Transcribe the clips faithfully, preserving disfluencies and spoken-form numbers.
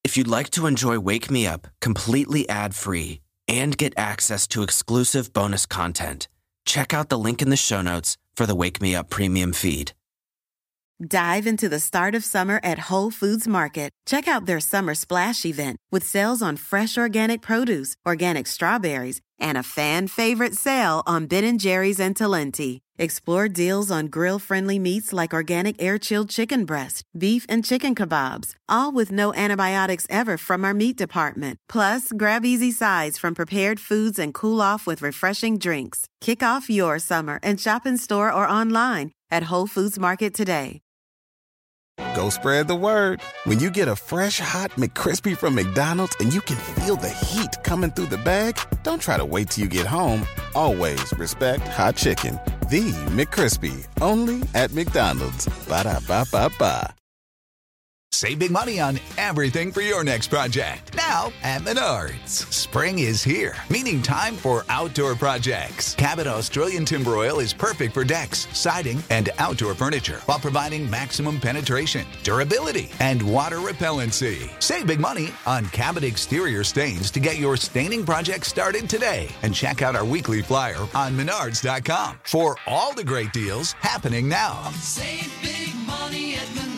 If you'd like to enjoy Wake Me Up completely ad-free and get access to exclusive bonus content, check out the link in the show notes for the Wake Me Up premium feed. Dive into the start of summer at Whole Foods Market. Check out their Summer Splash event with sales on fresh organic produce, organic strawberries, and a fan-favorite sale on Ben and Jerry's and Talenti. Explore deals on grill-friendly meats like organic air-chilled chicken breast, beef, and chicken kebabs, all with no antibiotics ever from our meat department. Plus, grab easy sides from prepared foods and cool off with refreshing drinks. Kick off your summer and shop in store or online at Whole Foods Market today. Go spread the word. When you get a fresh, hot McCrispy from McDonald's and you can feel the heat coming through the bag, don't try to wait till you get home. Always respect hot chicken. The McCrispy, only at McDonald's. Ba-da-ba-ba-ba. Save big money on everything for your next project. Now at Menards. Spring is here, meaning time for outdoor projects. Cabot Australian Timber Oil is perfect for decks, siding, and outdoor furniture while providing maximum penetration, durability, and water repellency. Save big money on Cabot exterior stains to get your staining project started today. And check out our weekly flyer on menards dot com for all the great deals happening now. Save big money at Menards.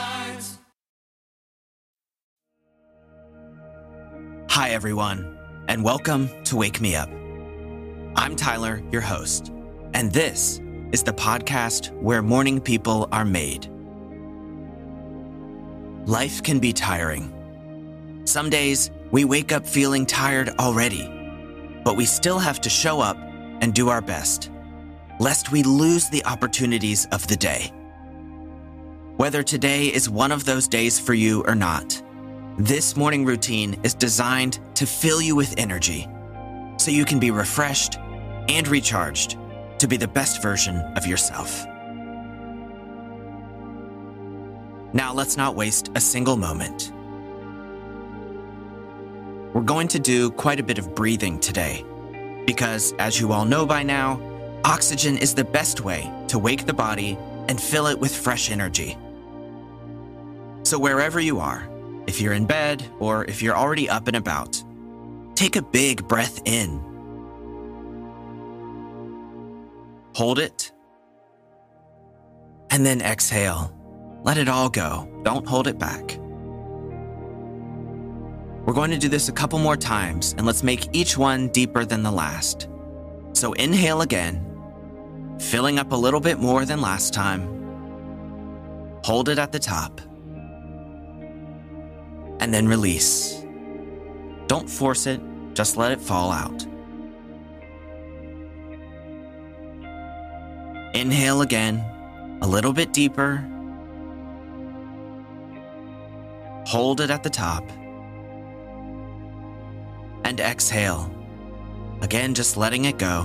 Hi, everyone, and welcome to Wake Me Up. I'm Tyler, your host, and this is the podcast where morning people are made. Life can be tiring. Some days we wake up feeling tired already, but we still have to show up and do our best, lest we lose the opportunities of the day. Whether today is one of those days for you or not, this morning routine is designed to fill you with energy so you can be refreshed and recharged to be the best version of yourself. Now let's not waste a single moment. We're going to do quite a bit of breathing today because, as you all know by now, oxygen is the best way to wake the body and fill it with fresh energy. So wherever you are, if you're in bed or if you're already up and about, take a big breath in. Hold it. And then exhale. Let it all go. Don't hold it back. We're going to do this a couple more times, and let's make each one deeper than the last. So inhale again, filling up a little bit more than last time. Hold it at the top. And then release. Don't force it, just let it fall out. Inhale again, a little bit deeper. Hold it at the top. And exhale. Again, just letting it go.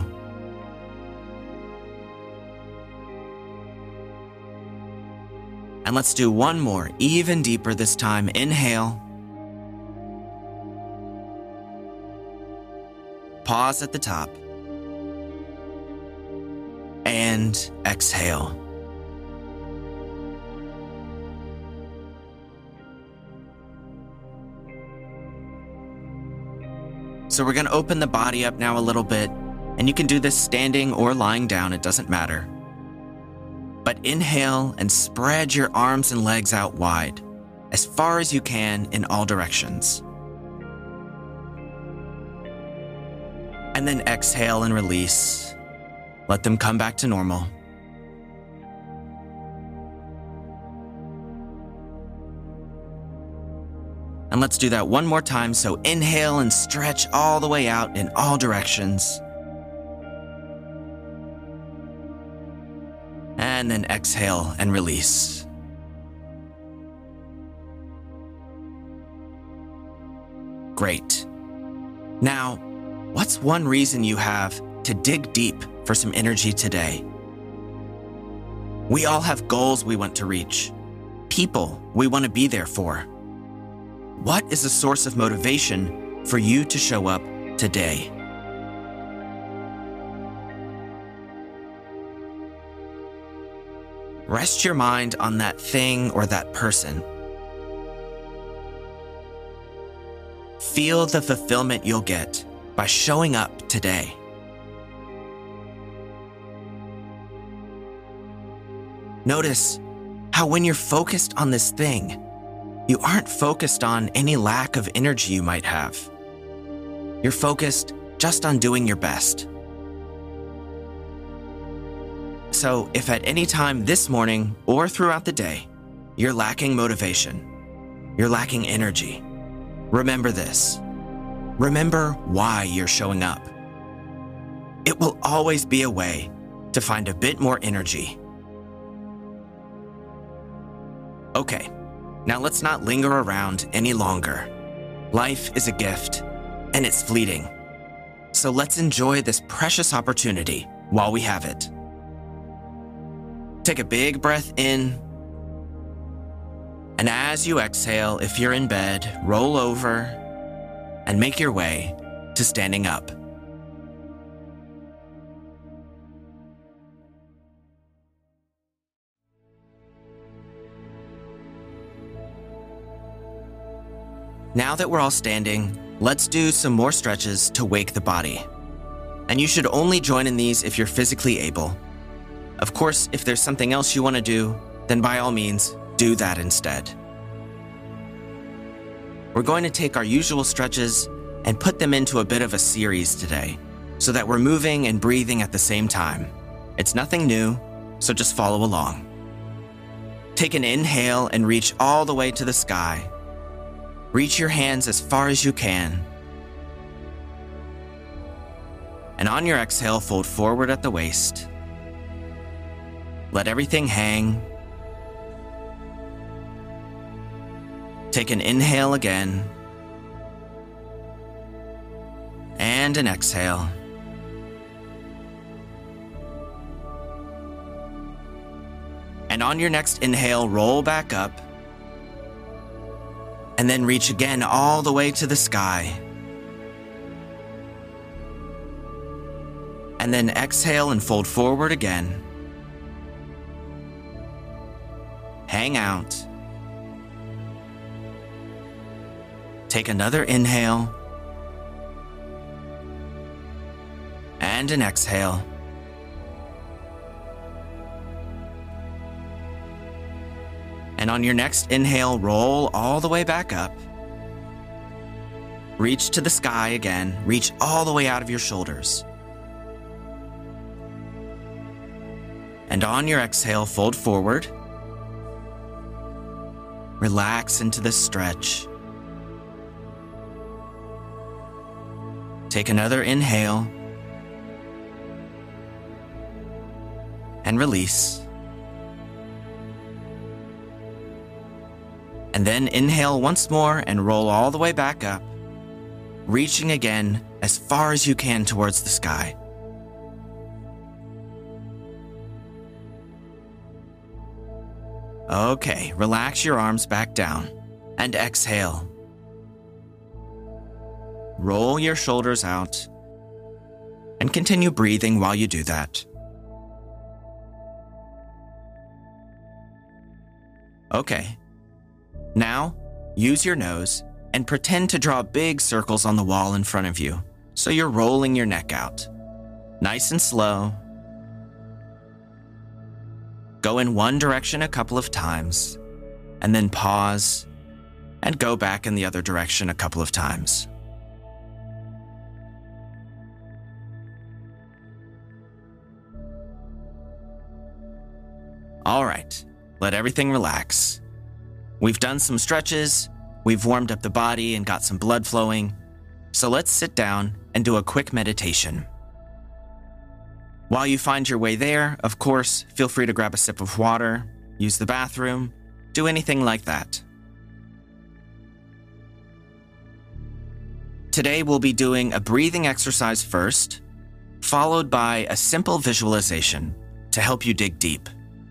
And let's do one more, even deeper this time. Inhale. Pause at the top. And exhale. So we're going to open the body up now a little bit, and you can do this standing or lying down, it doesn't matter. But inhale and spread your arms and legs out wide, as far as you can in all directions. And then exhale and release. Let them come back to normal. And let's do that one more time. So inhale and stretch all the way out in all directions. And then exhale and release. Great. Now, what's one reason you have to dig deep for some energy today? We all have goals we want to reach, people we want to be there for. What is a source of motivation for you to show up today? Rest your mind on that thing or that person. feel the fulfillment you'll get by showing up today. Notice how when you're focused on this thing, you aren't focused on any lack of energy you might have. You're focused just on doing your best. So if at any time this morning or throughout the day, you're lacking motivation, you're lacking energy, remember this. Remember why you're showing up. It will always be a way to find a bit more energy. Okay, now let's not linger around any longer. Life is a gift, and it's fleeting. So let's enjoy this precious opportunity while we have it. Take a big breath in, and as you exhale, if you're in bed, roll over and make your way to standing up. Now that we're all standing, let's do some more stretches to wake the body. And you should only join in these if you're physically able. Of course, if there's something else you want to do, then by all means, do that instead. We're going to take our usual stretches and put them into a bit of a series today, so that we're moving and breathing at the same time. It's nothing new, so just follow along. Take an inhale and reach all the way to the sky. Reach your hands as far as you can. And on your exhale, fold forward at the waist. Let everything hang. Take an inhale again. And an exhale. And on your next inhale, roll back up. And then reach again all the way to the sky. And then exhale and fold forward again. Hang out. Take another inhale. And an exhale. And on your next inhale, roll all the way back up. Reach to the sky again. Reach all the way out of your shoulders. And on your exhale, fold forward. Relax into the stretch. Take another inhale. And release. And then inhale once more and roll all the way back up, reaching again as far as you can towards the sky. Okay, relax your arms back down and exhale. Roll your shoulders out and continue breathing while you do that. Okay. Now, use your nose and pretend to draw big circles on the wall in front of you, so you're rolling your neck out. Nice and slow. Go in one direction a couple of times, and then pause and go back in the other direction a couple of times. All right, let everything relax. We've done some stretches, we've warmed up the body and got some blood flowing, so let's sit down and do a quick meditation. While you find your way there, of course, feel free to grab a sip of water, use the bathroom, do anything like that. Today we'll be doing a breathing exercise first, followed by a simple visualization to help you dig deep.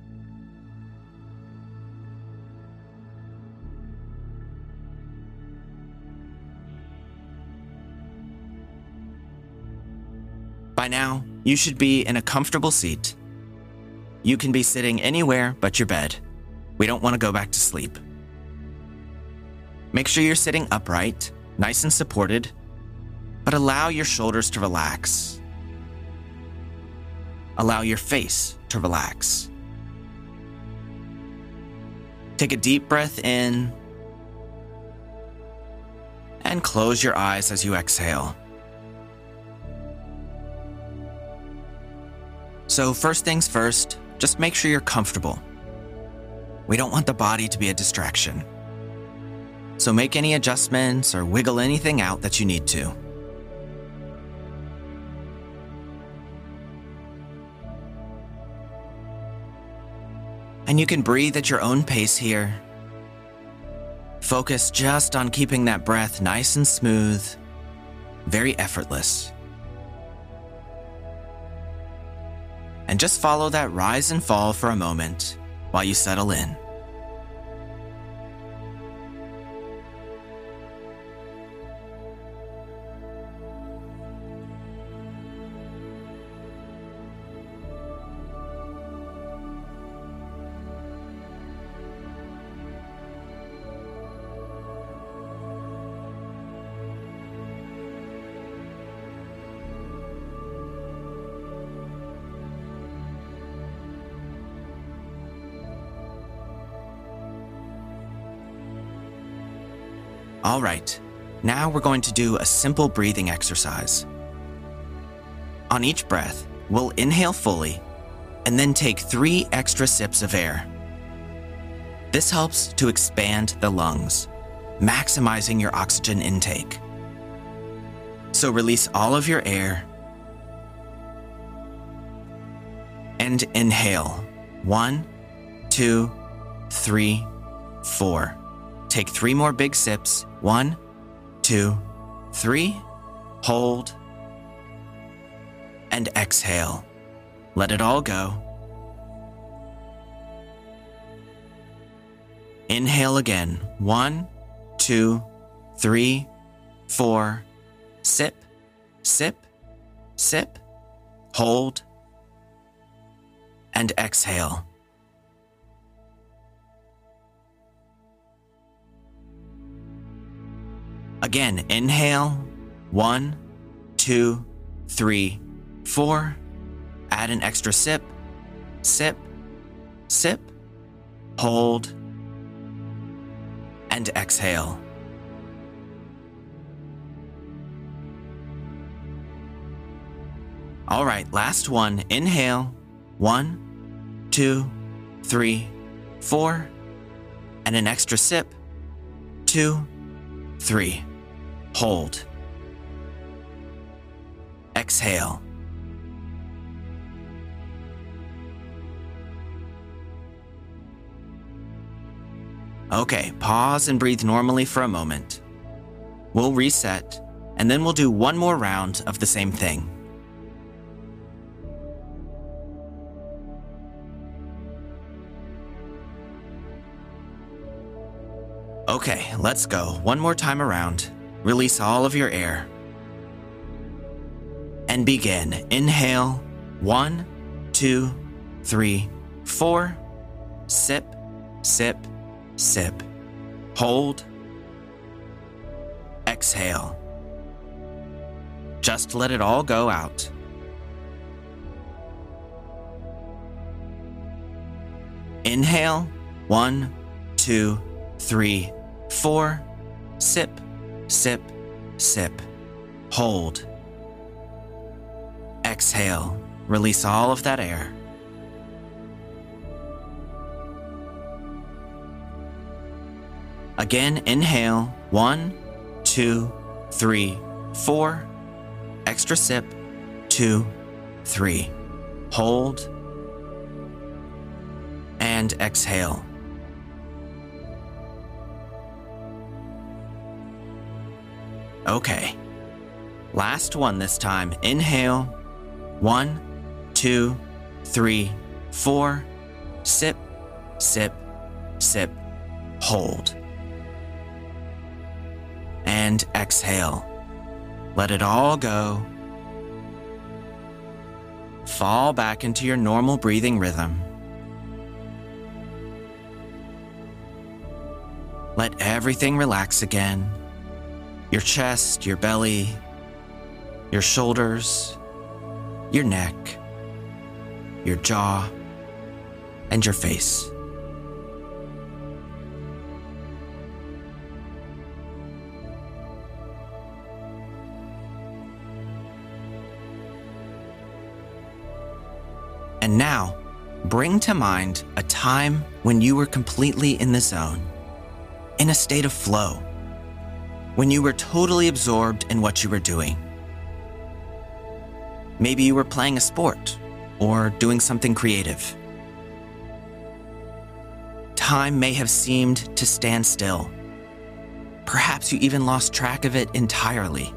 By now, you should be in a comfortable seat. You can be sitting anywhere but your bed. We don't want to go back to sleep. Make sure you're sitting upright nice and supported, but allow your shoulders to relax. Allow your face to relax. Take a deep breath in and close your eyes as you exhale. So first things first, just make sure you're comfortable. We don't want the body to be a distraction. So make any adjustments or wiggle anything out that you need to. And you can breathe at your own pace here. Focus just on keeping that breath nice and smooth, very effortless. And just follow that rise and fall for a moment while you settle in. All right, now we're going to do a simple breathing exercise. On each breath, we'll inhale fully and then take three extra sips of air. This helps to expand the lungs, maximizing your oxygen intake. So release all of your air and inhale. One, two, three, four. Take three more big sips. One, two, three. Hold. And exhale. Let it all go. Inhale again. One, two, three, four. Sip, sip, sip. Hold. And exhale. Again, inhale, one, two, three, four. Add an extra sip, sip, sip, hold, and exhale. All right, last one. Inhale, one, two, three, four, and an extra sip, two, three. Hold. Exhale. Okay, pause and breathe normally for a moment. We'll reset, and then we'll do one more round of the same thing. Okay, let's go. One more time around. Release all of your air. And begin. Inhale. One, two, three, four. Sip, sip, sip. Hold. Exhale. Just let it all go out. Inhale. One, two, three, four. Sip, sip, sip. Hold. Exhale. Release all of that air. Again, inhale. One, two, three, four. Extra sip. Two, three. Hold. And exhale. Okay. Last one this time. Inhale. One, two, three, four. Sip, sip, sip. Hold. And exhale. Let it all go. Fall back into your normal breathing rhythm. Let everything relax again. Your chest, your belly, your shoulders, your neck, your jaw, and your face. And now, bring to mind a time when you were completely in the zone, in a state of flow, when you were totally absorbed in what you were doing. Maybe you were playing a sport or doing something creative. Time may have seemed to stand still. Perhaps you even lost track of it entirely.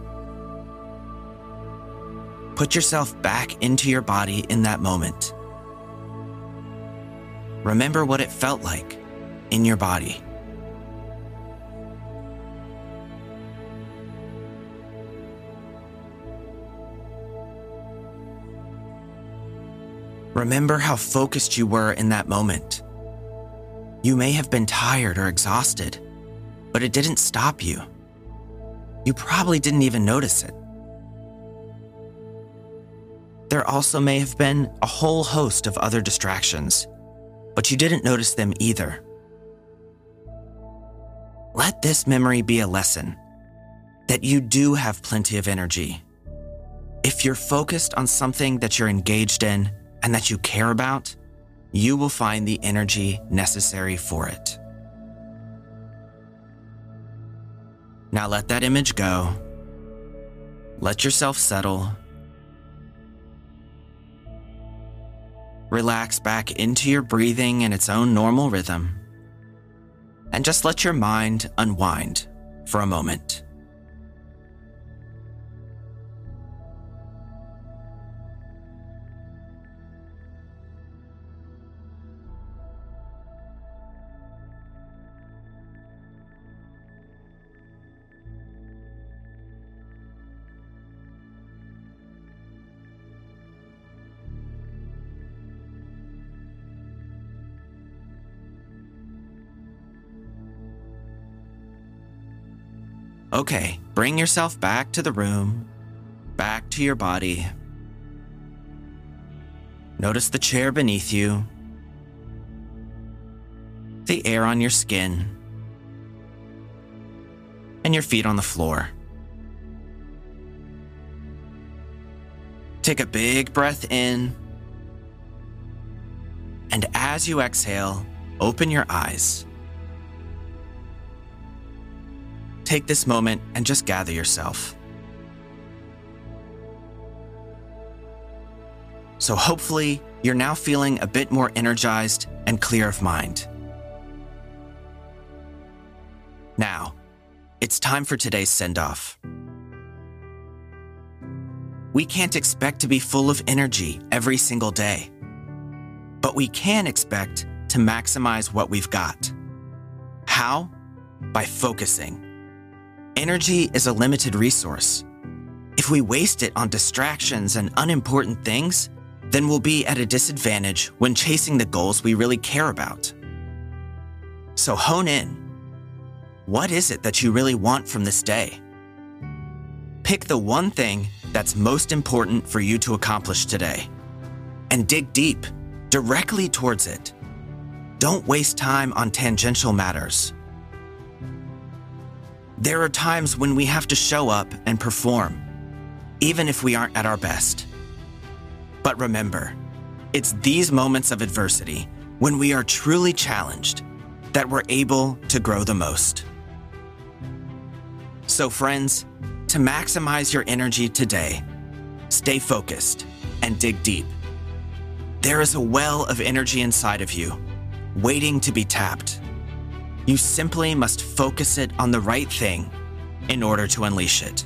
Put yourself back into your body in that moment. Remember what it felt like in your body. Remember how focused you were in that moment. You may have been tired or exhausted, but it didn't stop you. You probably didn't even notice it. There also may have been a whole host of other distractions, but you didn't notice them either. Let this memory be a lesson that you do have plenty of energy. If you're focused on something that you're engaged in and that you care about, you will find the energy necessary for it. Now let that image go. Let yourself settle. Relax back into your breathing in its own normal rhythm. And just let your mind unwind for a moment. Okay, bring yourself back to the room, back to your body. Notice the chair beneath you, the air on your skin, and your feet on the floor. Take a big breath in, and as you exhale, open your eyes. Take this moment and just gather yourself. So hopefully, you're now feeling a bit more energized and clear of mind. Now, it's time for today's send-off. We can't expect to be full of energy every single day, but we can expect to maximize what we've got. How? By focusing. Energy is a limited resource. If we waste it on distractions and unimportant things, then we'll be at a disadvantage when chasing the goals we really care about. So hone in. What is it that you really want from this day? Pick the one thing that's most important for you to accomplish today, and dig deep, directly towards it. Don't waste time on tangential matters. There are times when we have to show up and perform, even if we aren't at our best. But remember, it's these moments of adversity, when we are truly challenged, that we're able to grow the most. So friends, to maximize your energy today, stay focused and dig deep. There is a well of energy inside of you, waiting to be tapped. You simply must focus it on the right thing in order to unleash it.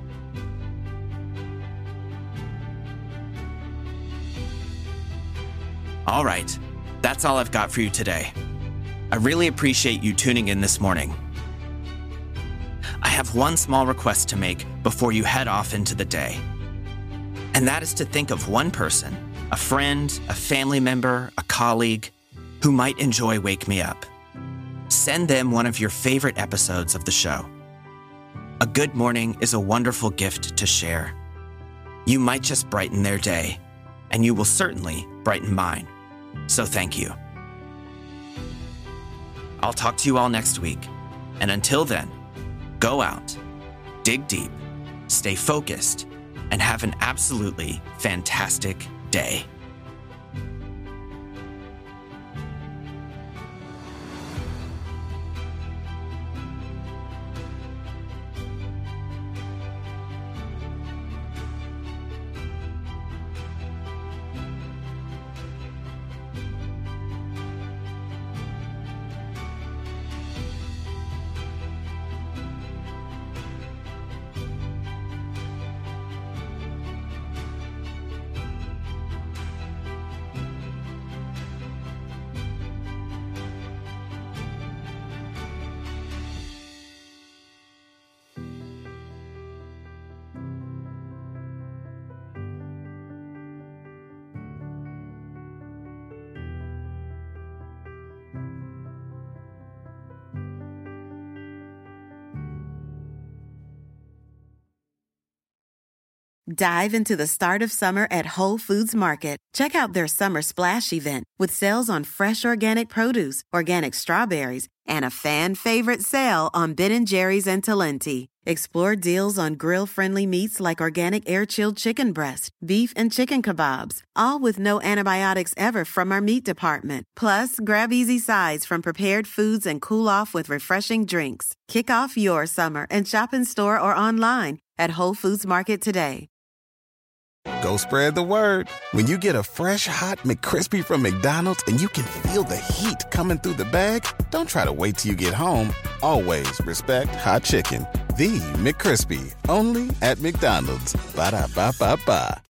All right, that's all I've got for you today. I really appreciate you tuning in this morning. I have one small request to make before you head off into the day. And that is to think of one person, a friend, a family member, a colleague, who might enjoy Wake Me Up. Send them one of your favorite episodes of the show. A good morning is a wonderful gift to share. You might just brighten their day, and you will certainly brighten mine. So thank you. I'll talk to you all next week. And until then, go out, dig deep, stay focused, and have an absolutely fantastic day. Dive into the start of summer at Whole Foods Market. Check out their summer splash event with sales on fresh organic produce, organic strawberries, and a fan favorite sale on Ben and Jerry's and Talenti. Explore deals on grill-friendly meats like organic air-chilled chicken breast, beef and chicken kebabs, all with no antibiotics ever from our meat department. Plus, grab easy sides from prepared foods and cool off with refreshing drinks. Kick off your summer and shop in store or online at Whole Foods Market today. Go spread the word. When you get a fresh, hot McCrispy from McDonald's and you can feel the heat coming through the bag, don't try to wait till you get home. Always respect hot chicken. The McCrispy, only at McDonald's. Ba-da-ba-ba-ba.